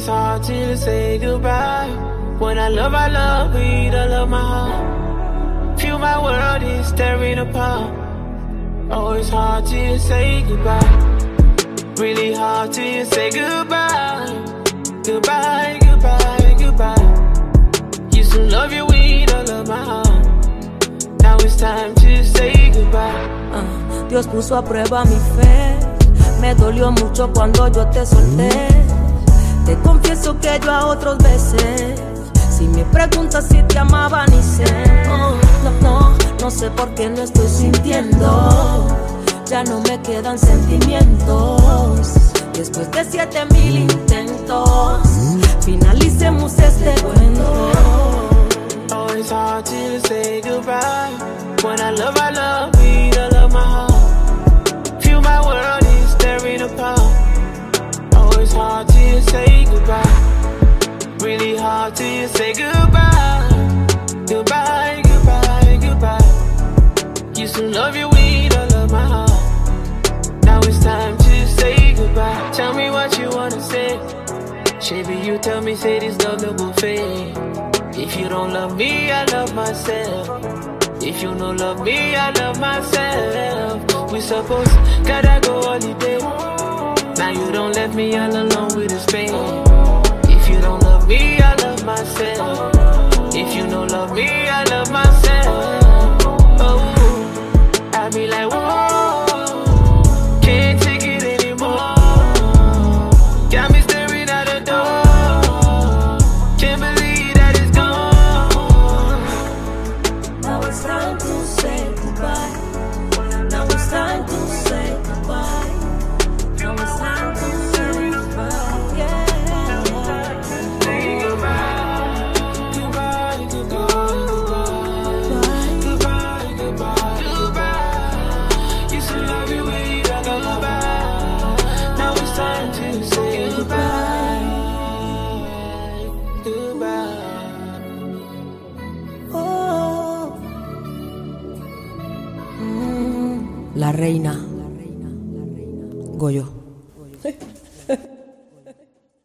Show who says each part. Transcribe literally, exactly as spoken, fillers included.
Speaker 1: it's hard to say goodbye. When I love, I love, but I love my heart. Feel my world is tearing apart. Oh, it's hard to say goodbye. Really hard to say goodbye. Goodbye, goodbye, goodbye. Used to love you with all of my heart. Now it's time to say goodbye.
Speaker 2: uh, Dios puso a prueba mi fe. Me dolió mucho cuando yo te solté. Te confieso que yo a otros besé. Si me preguntas si te amaba ni sé. oh, No, no, no sé por qué no estoy sintiendo. Ya no me quedan sentimientos. Después de siete mil intentos, finalicemos este cuento.
Speaker 1: Oh, it's hard to say goodbye. When I love, I love, with all of my heart. Feel my world is tearing apart. Oh, it's hard to say goodbye. Really hard to say goodbye. Goodbye, goodbye, goodbye. Used to love you with all of my heart. Now it's time to say goodbye. Tell me what you wanna say. Baby, you tell me, say this love no go fade. If you don't love me, I love myself. If you don't love me, I love myself. We suppose gotta go holiday. Now you don't let me all alone with this pain. If you don't love me, I love myself. If you don't love me, I love myself. Oh, I be like, whoa, can't take it anymore. Got me staring at the door. Can't believe that it's gone.
Speaker 2: Now it's time to say goodbye. Now it's time to say goodbye. Now it's time to say goodbye. Yeah.
Speaker 1: Say goodbye. Goodbye, goodbye, goodbye, goodbye, goodbye. Used to love you with a lullaby. Now it's time to say goodbye. Goodbye.
Speaker 2: Oh. Mm. La reina Goyo.